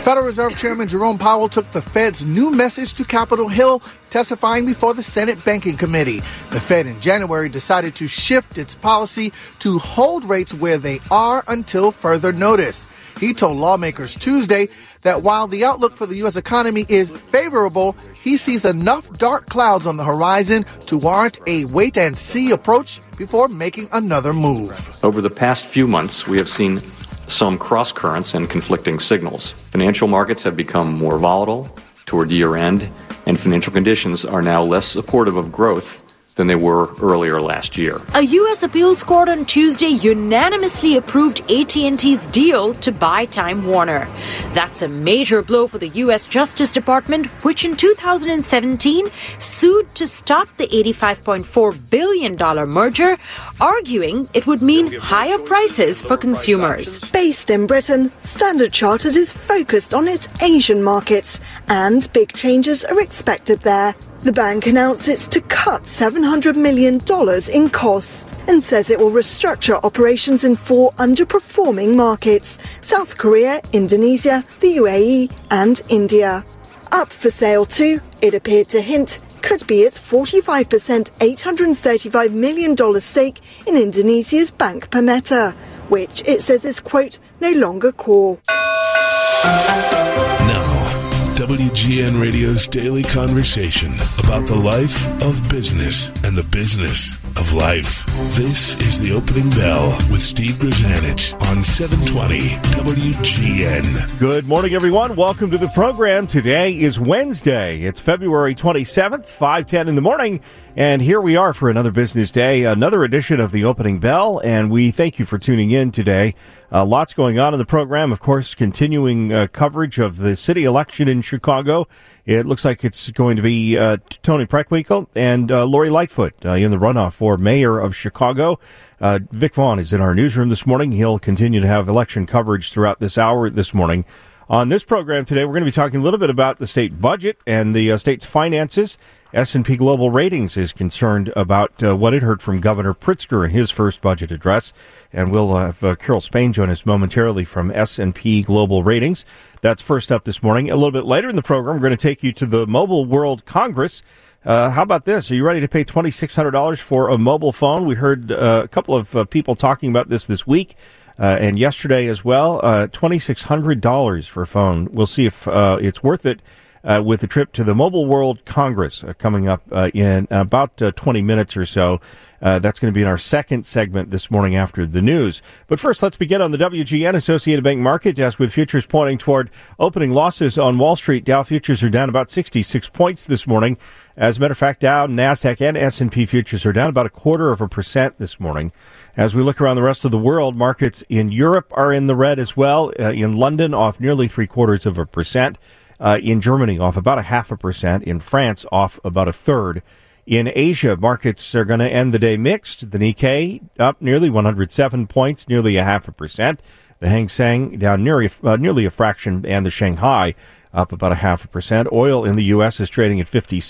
Federal Reserve Chairman Jerome Powell took the Fed's new message to Capitol Hill, testifying before the Senate Banking Committee. The Fed in January decided to shift its policy to hold rates where they are until further notice. He told lawmakers Tuesday that while the outlook for the U.S. economy is favorable, he sees enough dark clouds on the horizon to warrant a wait-and-see approach before making another move. Over the past few months, we have seen some cross-currents and conflicting signals. Financial markets have become more volatile toward year-end, and financial conditions are now less supportive of growth than they were earlier last year. A U.S. appeals court on Tuesday unanimously approved AT&T's deal to buy Time Warner. That's a major blow for the U.S. Justice Department, which in 2017 sued to stop the $85.4 billion merger, arguing it would mean higher prices for consumers. Based in Britain, Standard Chartered is focused on its Asian markets, and big changes are expected there. The bank announced it's to cut $700 million in costs and says it will restructure operations in 4 underperforming markets: South Korea, Indonesia, the UAE and India. Up for sale too, it appeared to hint, could be its 45% $835 million stake in Indonesia's Bank Permata, which it says is, quote, no longer core. WGN Radio's daily conversation about the life of business and the business of life. This is The Opening Bell with Steve Grzanich on 720 WGN. Good morning, everyone. Welcome to the program. Today is Wednesday. It's February 27th, 5:10 in the morning. And here we are for another business day, another edition of The Opening Bell. And we thank you for tuning in today. Lots going on in the program. Of course, continuing coverage of the city election in Chicago. It looks like it's going to be Tony Preckwinkle and Lori Lightfoot in the runoff for mayor of Chicago. Vic Vaughn is in our newsroom this morning. He'll continue to have election coverage throughout this hour this morning. On this program today, we're going to be talking a little bit about the state budget and the state's finances. S&P Global Ratings is concerned about what it heard from Governor Pritzker in his first budget address. And we'll have Carol Spain join us momentarily from S&P Global Ratings. That's first up this morning. A little bit later in the program, we're going to take you to the Mobile World Congress. How about this? Are you ready to pay $2,600 for a mobile phone? We heard a couple of people talking about this week and yesterday as well. $2,600 for a phone. We'll see if it's worth it with a trip to the Mobile World Congress coming up in about 20 minutes or so. That's going to be in our second segment this morning after the news. But first, let's begin on the WGN Associated Bank market desk with futures pointing toward opening losses on Wall Street. Dow futures are down about 66 points this morning. As a matter of fact, Dow, NASDAQ, and S&P futures are down about 0.25% this morning. As we look around the rest of the world, markets in Europe are in the red as well. In London, off nearly 0.75%. In Germany, off about 0.5%. In France, off about 1/3. In Asia, markets are going to end the day mixed. The Nikkei up nearly 107 points, nearly 0.5%. The Hang Seng down nearly a fraction, and the Shanghai up about 0.5%. Oil in the U.S. is trading at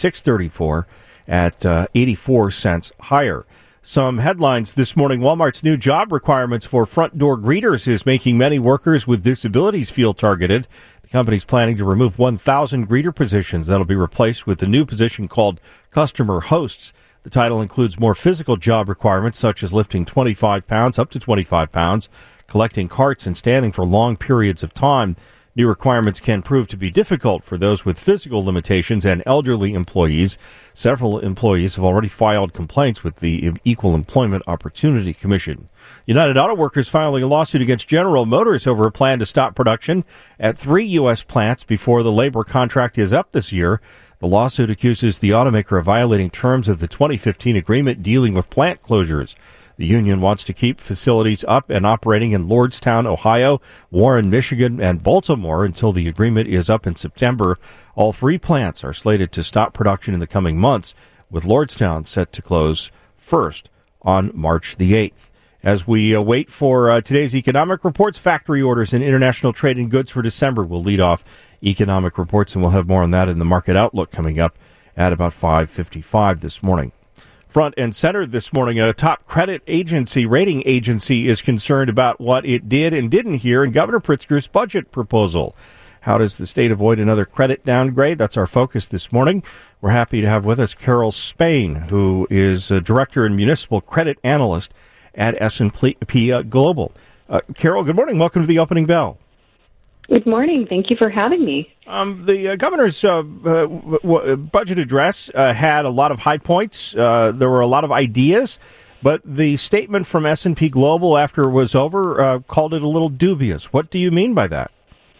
$56.34 at 84 cents higher. Some headlines this morning. Walmart's new job requirements for front door greeters is making many workers with disabilities feel targeted. The company's planning to remove 1,000 greeter positions that'll be replaced with a new position called customer hosts. The title includes more physical job requirements, such as lifting 25 pounds, up to 25 pounds, collecting carts, and standing for long periods of time. New requirements can prove to be difficult for those with physical limitations and elderly employees. Several employees have already filed complaints with the Equal Employment Opportunity Commission. United Auto Workers filing a lawsuit against General Motors over a plan to stop production at 3 U.S. plants before the labor contract is up this year. The lawsuit accuses the automaker of violating terms of the 2015 agreement dealing with plant closures. The union wants to keep facilities up and operating in Lordstown, Ohio, Warren, Michigan, and Baltimore until the agreement is up in September. All 3 plants are slated to stop production in the coming months, with Lordstown set to close first on March the 8th. As we wait for today's economic reports, factory orders and international trade in goods for December will lead off economic reports, and we'll have more on that in the market outlook coming up at about 5:55 this morning. Front and center this morning, a top credit agency, rating agency, is concerned about what it did and didn't hear in Governor Pritzker's budget proposal. How does the state avoid another credit downgrade? That's our focus this morning. We're happy to have with us Carol Spain, who is Director and Municipal Credit Analyst at S&P Global. Carol, good morning. Welcome to the Opening Bell. Good morning. Thank you for having me. The governor's budget address had a lot of high points. There were a lot of ideas, but the statement from S&P Global after it was over called it a little dubious. What do you mean by that?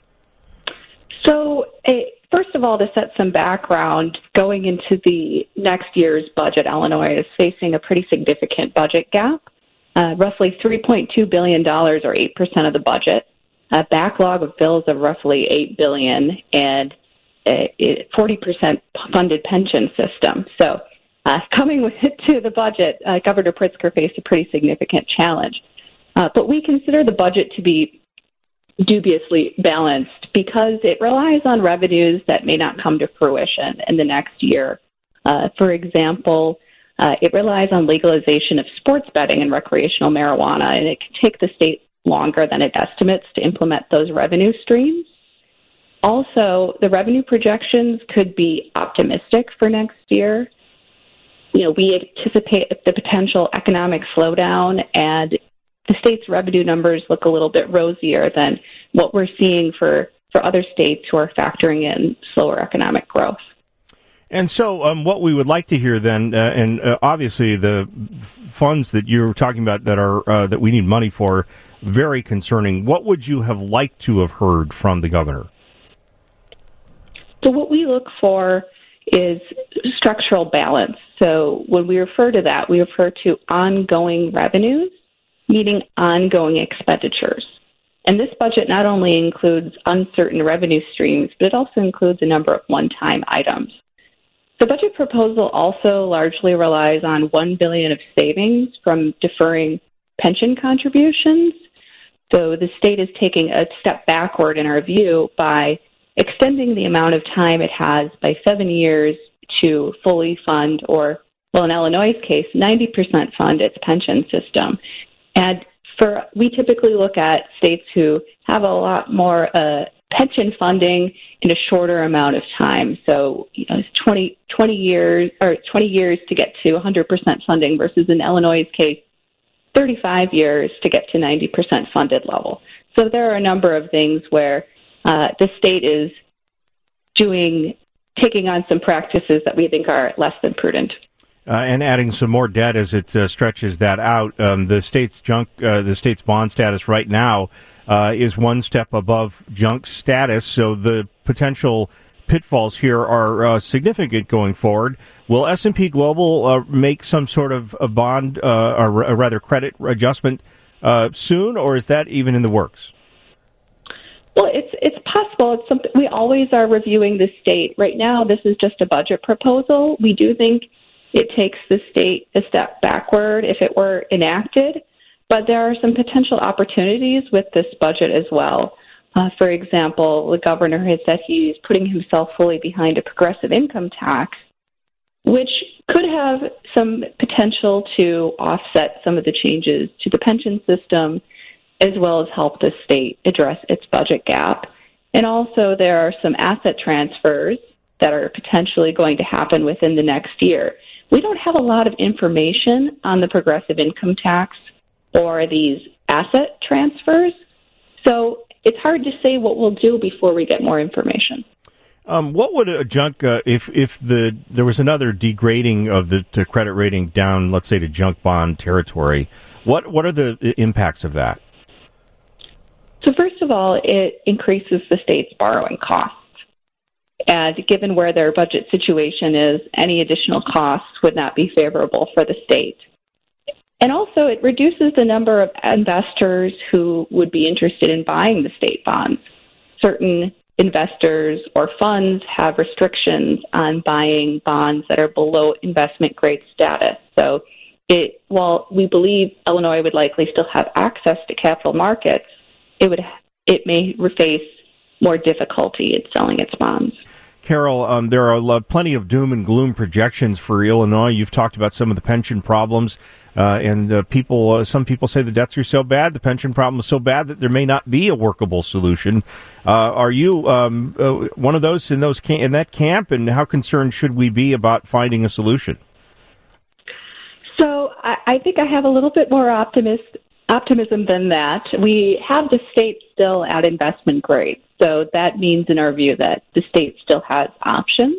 So, first of all, to set some background, going into the next year's budget, Illinois is facing a pretty significant budget gap, roughly $3.2 billion or 8% of the budget. A backlog of bills of roughly $8 billion and a 40% funded pension system. So coming with it to the budget, Governor Pritzker faced a pretty significant challenge. But we consider the budget to be dubiously balanced because it relies on revenues that may not come to fruition in the next year. For example, it relies on legalization of sports betting and recreational marijuana, and it can take the state longer than it estimates to implement those revenue streams. Also, the revenue projections could be optimistic for next year. We anticipate the potential economic slowdown, and the state's revenue numbers look a little bit rosier than what we're seeing for other states who are factoring in slower economic growth. And so what we would like to hear then, and obviously the funds that you're talking about that are that we need money for, very concerning. What would you have liked to have heard from the governor? So what we look for is structural balance. So when we refer to that, we refer to ongoing revenues, meaning ongoing expenditures. And this budget not only includes uncertain revenue streams, but it also includes a number of one-time items. The budget proposal also largely relies on $1 billion of savings from deferring pension contributions. So the state is taking a step backward in our view by extending the amount of time it has by 7 years to fully fund, or, well, in Illinois' case, 90% fund its pension system. And we typically look at states who have a lot more pension funding in a shorter amount of time. So, 20 years to get to 100% funding versus in Illinois' case, 35 years to get to 90% funded level. So there are a number of things where the state is taking on some practices that we think are less than prudent. And adding some more debt as it stretches that out. The state's bond status right now is one step above junk status, so the potential pitfalls here are significant going forward. Will S&P Global make some sort of a bond or rather credit adjustment soon, or is that even in the works? Well, it's possible. It's something we always are reviewing the state. Right now, this is just a budget proposal. We do think it takes the state a step backward if it were enacted, but there are some potential opportunities with this budget as well. For example, the governor has said he's putting himself fully behind a progressive income tax, which could have some potential to offset some of the changes to the pension system, as well as help the state address its budget gap. And also there are some asset transfers that are potentially going to happen within the next year. We don't have a lot of information on the progressive income tax or these asset transfers, so it's hard to say what we'll do before we get more information. What would a junk, if there was another degrading of the credit rating down, let's say, to junk bond territory, what are the impacts of that? So first of all, it increases the state's borrowing costs. And given where their budget situation is, any additional costs would not be favorable for the state. And also, it reduces the number of investors who would be interested in buying the state bonds. Certain investors or funds have restrictions on buying bonds that are below investment grade status. So while we believe Illinois would likely still have access to capital markets, it may face more difficulty in selling its bonds. Carol, there are plenty of doom and gloom projections for Illinois. You've talked about some of the pension problems. And some people say the debts are so bad, the pension problem is so bad that there may not be a workable solution. Are you one of those in that camp? And how concerned should we be about finding a solution? So I think I have a little bit more optimism than that. We have the state still at investment grade, so that means, in our view, that the state still has options.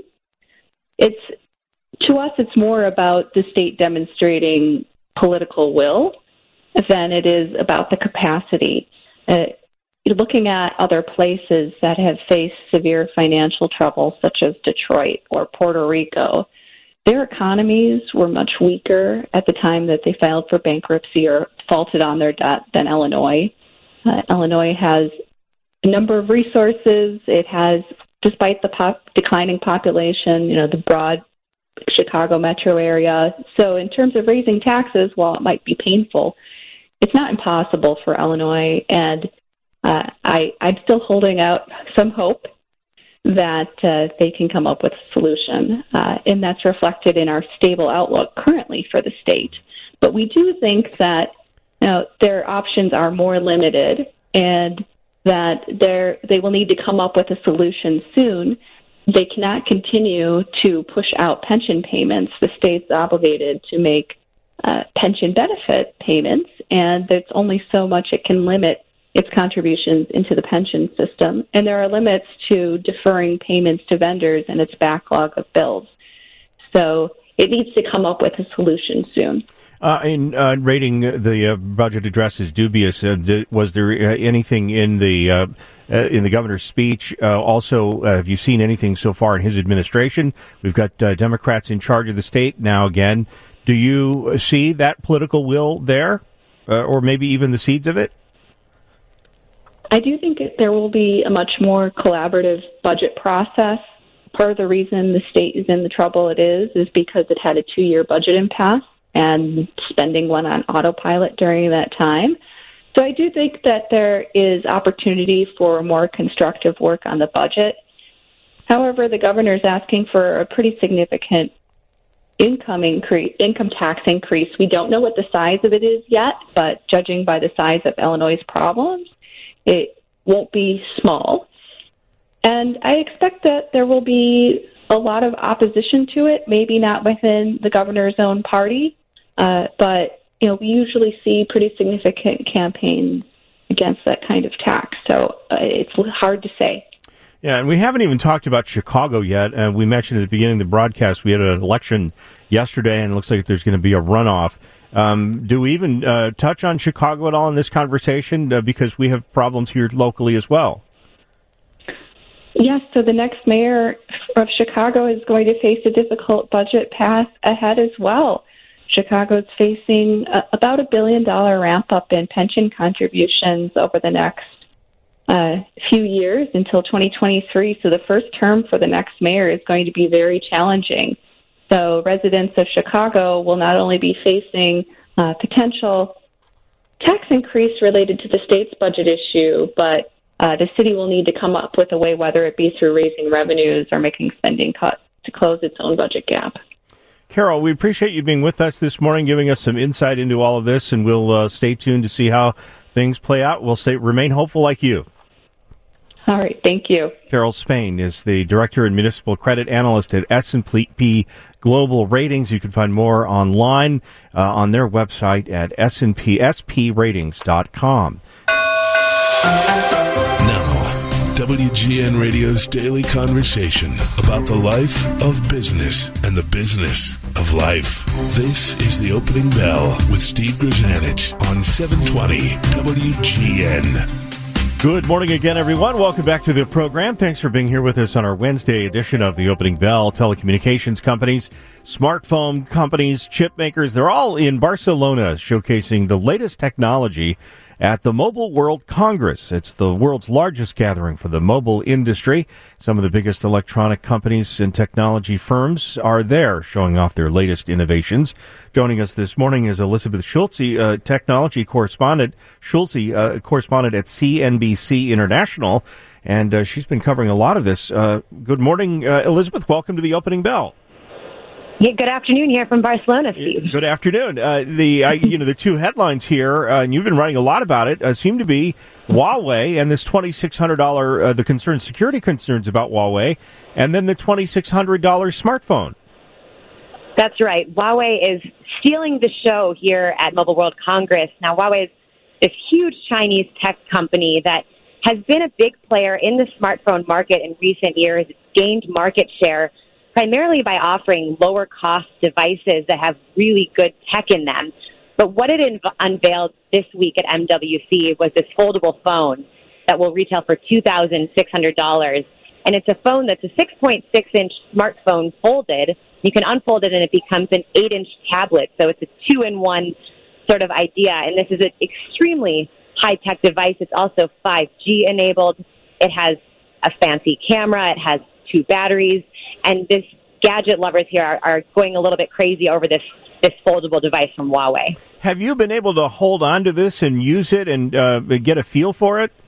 To us, it's more about the state demonstrating political will than it is about the capacity. Looking at other places that have faced severe financial trouble, such as Detroit or Puerto Rico, their economies were much weaker at the time that they filed for bankruptcy or defaulted on their debt than Illinois. Illinois has a number of resources. It has, despite the declining population, the broad Chicago metro area. So in terms of raising taxes, while it might be painful, it's not impossible for Illinois. And I'm still holding out some hope that they can come up with a solution. And that's reflected in our stable outlook currently for the state. But we do think that their options are more limited and that they will need to come up with a solution soon. They cannot continue to push out pension payments. The state's obligated to make pension benefit payments, and there's only so much it can limit its contributions into the pension system. And there are limits to deferring payments to vendors and its backlog of bills. So it needs to come up with a solution soon. In rating the budget address as dubious, was there anything in the governor's speech? Also, have you seen anything so far in his administration? We've got Democrats in charge of the state now again. Do you see that political will there, or maybe even the seeds of it? I do think there will be a much more collaborative budget process. Part of the reason the state is in the trouble it is because it had a 2-year budget impasse, and spending went on autopilot during that time. So I do think that there is opportunity for more constructive work on the budget. However, the governor is asking for a pretty significant income tax increase. We don't know what the size of it is yet, but judging by the size of Illinois' problems, it won't be small. And I expect that there will be a lot of opposition to it, maybe not within the governor's own party, but we usually see pretty significant campaigns against that kind of tax. So it's hard to say. Yeah, and we haven't even talked about Chicago yet. We mentioned at the beginning of the broadcast we had an election yesterday, and it looks like there's going to be a runoff. Do we even touch on Chicago at all in this conversation? Because we have problems here locally as well. Yes, so the next mayor of Chicago is going to face a difficult budget path ahead as well. Chicago is facing about $1 billion ramp-up in pension contributions over the next few years until 2023. So the first term for the next mayor is going to be very challenging. So residents of Chicago will not only be facing potential tax increase related to the state's budget issue, but the city will need to come up with a way, whether it be through raising revenues or making spending cuts, to close its own budget gap. Carol, we appreciate you being with us this morning, giving us some insight into all of this, and we'll stay tuned to see how things play out. We'll remain hopeful like you. All right, thank you. Carol Spain is the Director and Municipal Credit Analyst at S&P Global Ratings. You can find more online on their website at spresratings.com. Now, WGN Radio's daily conversation about the life of business and the business of life. This is The Opening Bell with Steve Grzanich on 720 WGN. Good morning again, everyone. Welcome back to the program. Thanks for being here with us on our Wednesday edition of The Opening Bell. Telecommunications companies, smartphone companies, chip makers, they're all in Barcelona showcasing the latest technology at the Mobile World Congress. It's the world's largest gathering for the mobile industry. Some of the biggest electronic companies and technology firms are there showing off their latest innovations. Joining us this morning is Elizabeth Schulze, technology correspondent, correspondent at CNBC International, and she's been covering a lot of this. Good morning, Elizabeth. Welcome to The Opening Bell. Yeah, good afternoon here from Barcelona, Steve. Good afternoon. The two headlines here, and you've been writing a lot about it, seem to be Huawei and this $2,600, the security concerns about Huawei, and then the $2,600 smartphone. That's right. Huawei is stealing the show here at Mobile World Congress. Now, Huawei is this huge Chinese tech company that has been a big player in the smartphone market in recent years. It's gained market share primarily by offering lower-cost devices that have really good tech in them. But what it unveiled this week at MWC was this foldable phone that will retail for $2,600. And it's a phone that's a 6.6-inch smartphone folded. You can unfold it, and it becomes an 8-inch tablet. So it's a two-in-one sort of idea. And this is an extremely high-tech device. It's also 5G-enabled. It has a fancy camera. It has 2 batteries. And this gadget lovers here are going a little bit crazy over this foldable device from Huawei. Have you been able to hold on to this and use it and get a feel for it?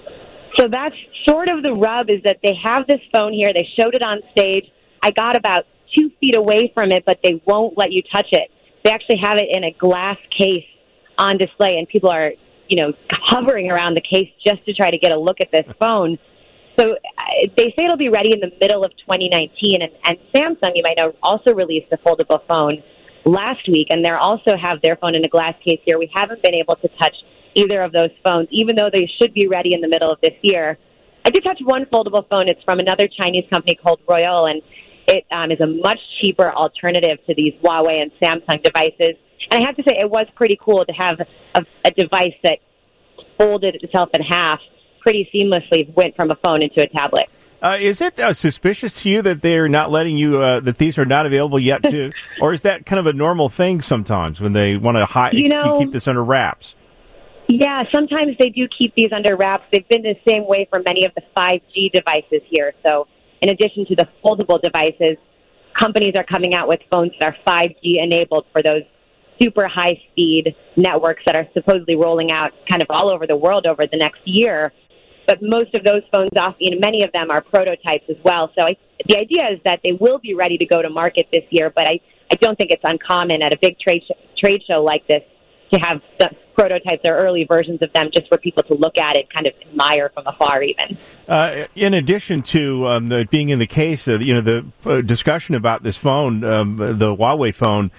So that's sort of the rub, is that they have this phone here. They showed it on stage. I got about 2 feet away from it, but they won't let you touch it. They actually have it in a glass case on display, and people are, hovering around the case just to try to get a look at this phone. So they say it'll be ready in the middle of 2019, and Samsung, you might know, also released a foldable phone last week, and they also have their phone in a glass case here. We haven't been able to touch either of those phones, even though they should be ready in the middle of this year. I did touch one foldable phone. It's from another Chinese company called Royole, and it is a much cheaper alternative to these Huawei and Samsung devices. And I have to say, it was pretty cool to have a device that folded itself in half pretty seamlessly, went from a phone into a tablet. Is it suspicious to you that they're not letting you, that these are not available yet, too? Or is that kind of a normal thing sometimes when they want to keep this under wraps? Yeah, sometimes they do keep these under wraps. They've been the same way for many of the 5G devices here. So in addition to the foldable devices, companies are coming out with phones that are 5G enabled for those super high-speed networks that are supposedly rolling out kind of all over the world over the next year. But most of those phones, many of them are prototypes as well. So the idea is that they will be ready to go to market this year, but I don't think it's uncommon at a big trade show like this to have the prototypes or early versions of them just for people to look at it, kind of admire from afar even. In addition to being in the case, the discussion about this phone, the Huawei phone,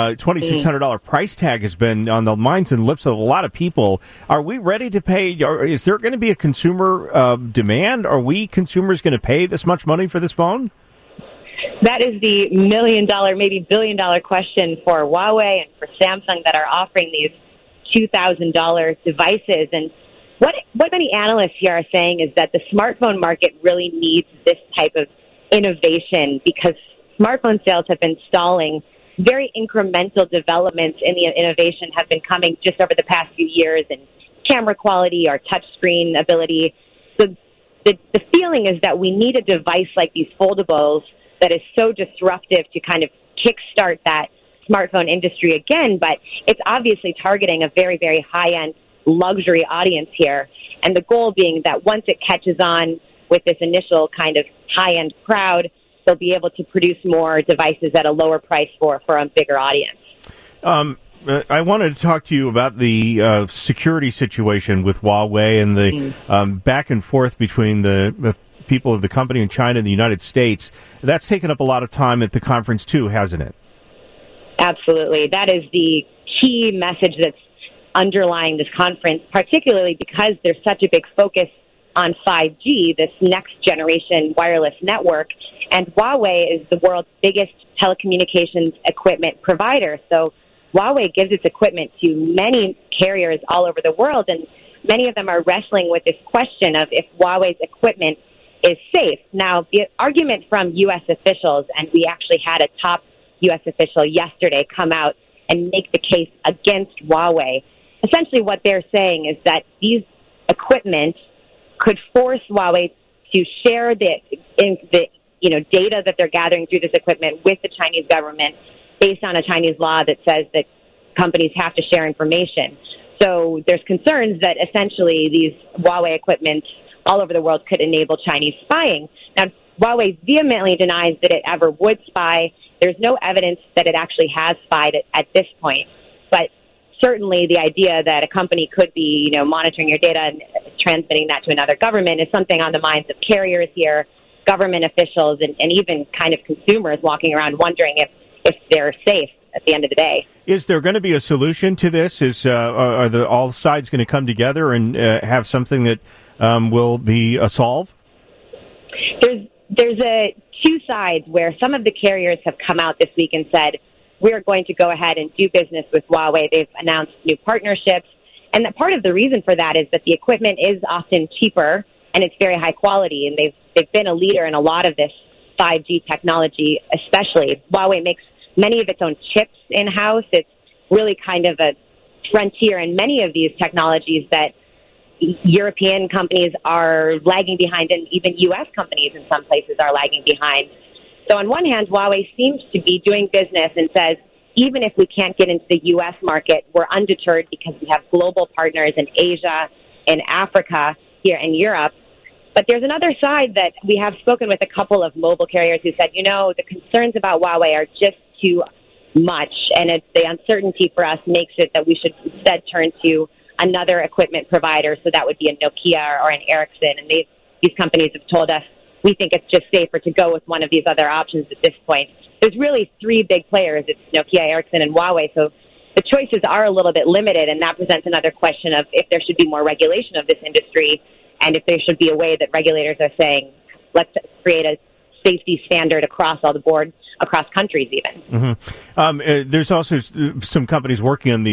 $2,600 price tag has been on the minds and lips of a lot of people. Are we ready to pay? Or is there going to be a consumer demand? Are we consumers going to pay this much money for this phone? That is the $1 million, maybe $1 billion question for Huawei and for Samsung that are offering these $2,000 devices. And what many analysts here are saying is that the smartphone market really needs this type of innovation because smartphone sales have been stalling. Very incremental developments in the innovation have been coming just over the past few years in camera quality or touchscreen ability. So the feeling is that we need a device like these foldables that is so disruptive to kind of kickstart that smartphone industry again, but it's obviously targeting a very, very high-end luxury audience here. And the goal being that once it catches on with this initial kind of high-end crowd, they'll be able to produce more devices at a lower price for a bigger audience. I wanted to talk to you about the security situation with Huawei and the back and forth between the people of the company in China and the United States. That's taken up a lot of time at the conference, too, hasn't it? Absolutely. That is the key message that's underlying this conference, particularly because there's such a big focus on 5G, this next-generation wireless network. And Huawei is the world's biggest telecommunications equipment provider. So Huawei gives its equipment to many carriers all over the world, and many of them are wrestling with this question of if Huawei's equipment is safe. Now, the argument from U.S. officials, and we actually had a top U.S. official yesterday come out and make the case against Huawei. Essentially what they're saying is that these equipment could force Huawei to share the data that they're gathering through this equipment with the Chinese government based on a Chinese law that says that companies have to share information. So there's concerns that essentially these Huawei equipment all over the world could enable Chinese spying. Now, Huawei vehemently denies that it ever would spy. There's no evidence that it actually has spied at this point. But certainly the idea that a company could be, monitoring your data and transmitting that to another government is something on the minds of carriers here, government officials, and even kind of consumers walking around wondering if they're safe at the end of the day. Is there going to be a solution to this? Are all sides going to come together and have something that will be a solve? There's two sides where some of the carriers have come out this week and said, we're going to go ahead and do business with Huawei. They've announced new partnerships. And that part of the reason for that is that the equipment is often cheaper and it's very high quality. And they've been a leader in a lot of this 5G technology, especially. Huawei makes many of its own chips in-house. It's really kind of a frontier in many of these technologies that European companies are lagging behind, and even U.S. companies in some places are lagging behind. So on one hand, Huawei seems to be doing business and says, even if we can't get into the U.S. market, we're undeterred because we have global partners in Asia, in Africa, here in Europe. But there's another side that we have spoken with a couple of mobile carriers who said, the concerns about Huawei are just too much, and the uncertainty for us makes it that we should instead turn to another equipment provider. So that would be a Nokia or an Ericsson. And these companies have told us, we think it's just safer to go with one of these other options at this point. There's really three big players. It's Nokia, Ericsson, and Huawei. So the choices are a little bit limited, and that presents another question of if there should be more regulation of this industry and if there should be a way that regulators are saying, let's create a safety standard across all the board, across countries even. Mm-hmm. There's also some companies working on the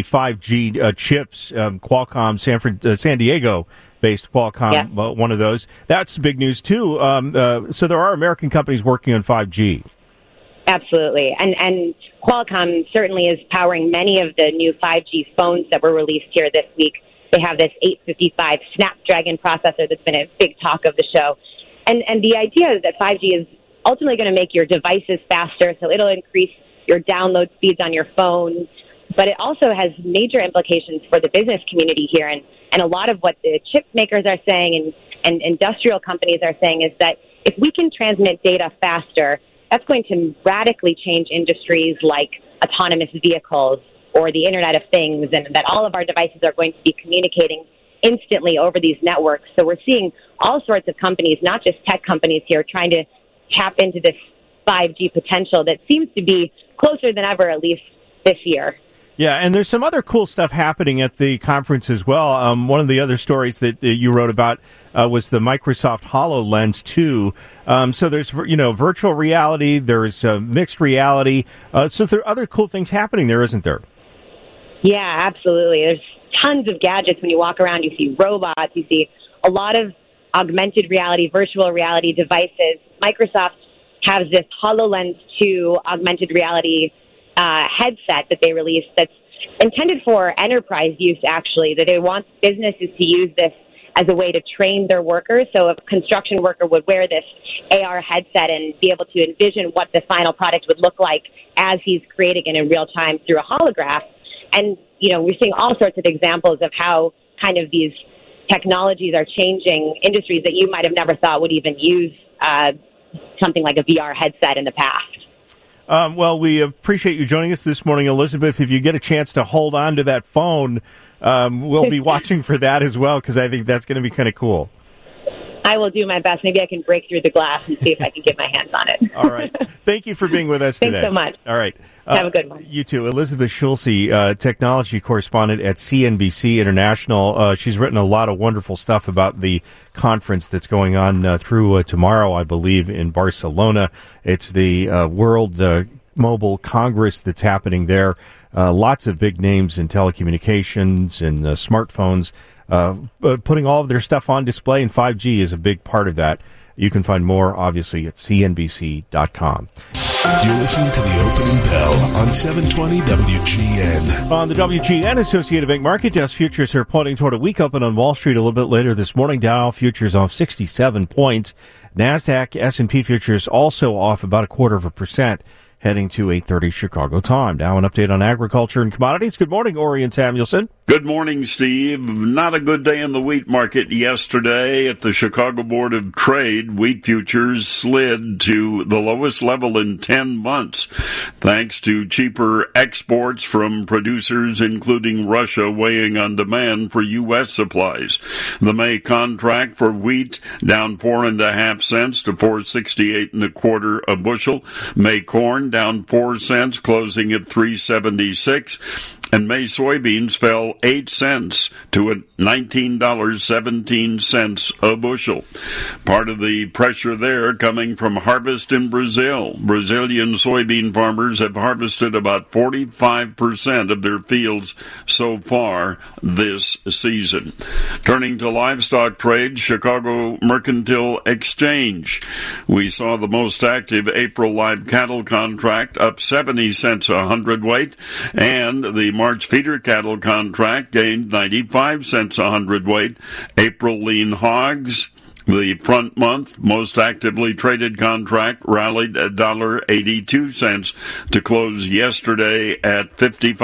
5G chips, Qualcomm, San Diego-based Qualcomm, one of those. That's big news, too. So there are American companies working on 5G. Absolutely. And Qualcomm certainly is powering many of the new 5G phones that were released here this week. They have this 855 Snapdragon processor that's been a big talk of the show. And the idea is that 5G is ultimately going to make your devices faster, so it'll increase your download speeds on your phone. But it also has major implications for the business community here. And a lot of what the chip makers are saying and industrial companies are saying is that if we can transmit data faster, that's going to radically change industries like autonomous vehicles or the Internet of Things, and that all of our devices are going to be communicating instantly over these networks. So we're seeing all sorts of companies, not just tech companies here, trying to tap into this 5G potential that seems to be closer than ever, at least this year. Yeah, and there's some other cool stuff happening at the conference as well. One of the other stories that you wrote about was the Microsoft HoloLens 2. So there's, virtual reality, there's mixed reality. So there are other cool things happening there, isn't there? Yeah, absolutely. There's tons of gadgets when you walk around. You see robots, you see a lot of augmented reality, virtual reality devices. Microsoft has this HoloLens 2 augmented reality headset that they released that's intended for enterprise use, actually, that they want businesses to use this as a way to train their workers. So a construction worker would wear this AR headset and be able to envision what the final product would look like as he's creating it in real time through a holograph. And, we're seeing all sorts of examples of how kind of these technologies are changing industries that you might have never thought would even use something like a VR headset in the past. Well, we appreciate you joining us this morning, Elizabeth. If you get a chance to hold on to that phone, we'll be watching for that as well, because I think that's going to be kind of cool. I will do my best. Maybe I can break through the glass and see if I can get my hands on it. All right. Thank you for being with us today. Thanks so much. All right. Have a good one. You too. Elizabeth Schulze, technology correspondent at CNBC International. She's written a lot of wonderful stuff about the conference that's going on through tomorrow, I believe, in Barcelona. It's the World Mobile Congress that's happening there. Lots of big names in telecommunications and smartphones. Putting all of their stuff on display, and 5G is a big part of that. You can find more, obviously, at cnbc.com. You're listening to the opening bell on 720 WGN. On the WGN Associated Bank Market Desk, futures are pointing toward a weak open on Wall Street a little bit later this morning. Dow futures off 67 points. NASDAQ, S&P futures also off about 0.25%. heading to 8:30 Chicago time. Now an update on agriculture and commodities. Good morning, Orion Samuelson. Good morning, Steve. Not a good day in the wheat market yesterday. At the Chicago Board of Trade, wheat futures slid to the lowest level in 10 months, thanks to cheaper exports from producers, including Russia, weighing on demand for U.S. supplies. The May contract for wheat down 4.5 cents to 4.68 1/4 a bushel. May corn down 4 cents, closing at 3.76. And May soybeans fell 8 cents to $19.17 a bushel. Part of the pressure there coming from harvest in Brazil. Brazilian soybean farmers have harvested about 45% of their fields so far this season. Turning to livestock trade, Chicago Mercantile Exchange. We saw the most active April live cattle contract up 70 cents a hundredweight, and the March feeder cattle contract gained 95 cents a hundredweight. April lean hogs, the front month most actively traded contract, rallied $1.82 to close yesterday at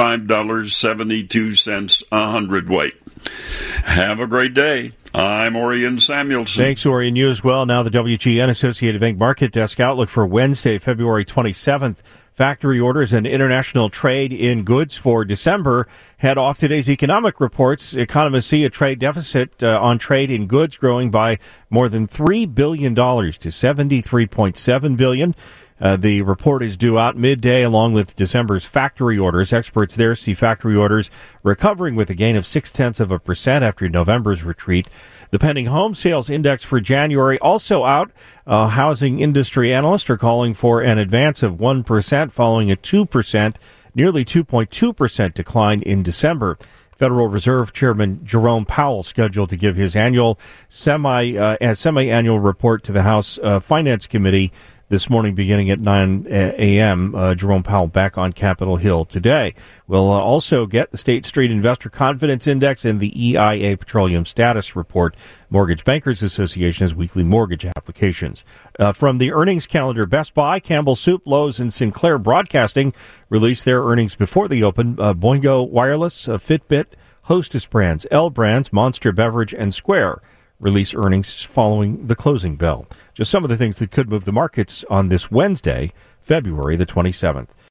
$55.72 a hundredweight. Have a great day. I'm Orion Samuelson. Thanks, Orion. You as well. Now the WGN Associated Bank Market Desk outlook for Wednesday, February 27th. Factory orders and international trade in goods for December head off today's economic reports. Economists see a trade deficit on trade in goods growing by more than $3 billion to $73.7 billion. The report is due out midday along with December's factory orders. Experts there see factory orders recovering with a gain of 0.6% after November's retreat. The pending home sales index for January also out. Housing industry analysts are calling for an advance of 1% following a 2%, nearly 2.2% decline in December. Federal Reserve Chairman Jerome Powell scheduled to give his annual semi-annual report to the House Finance Committee this morning beginning at 9 a.m. Jerome Powell back on Capitol Hill today. We'll also get the State Street Investor Confidence Index and the EIA Petroleum Status Report. Mortgage Bankers Association has weekly mortgage applications. From the earnings calendar, Best Buy, Campbell Soup, Lowe's, and Sinclair Broadcasting released their earnings before the open. Boingo Wireless, Fitbit, Hostess Brands, L Brands, Monster Beverage, and Square release earnings following the closing bell. Just some of the things that could move the markets on this Wednesday, February the 27th.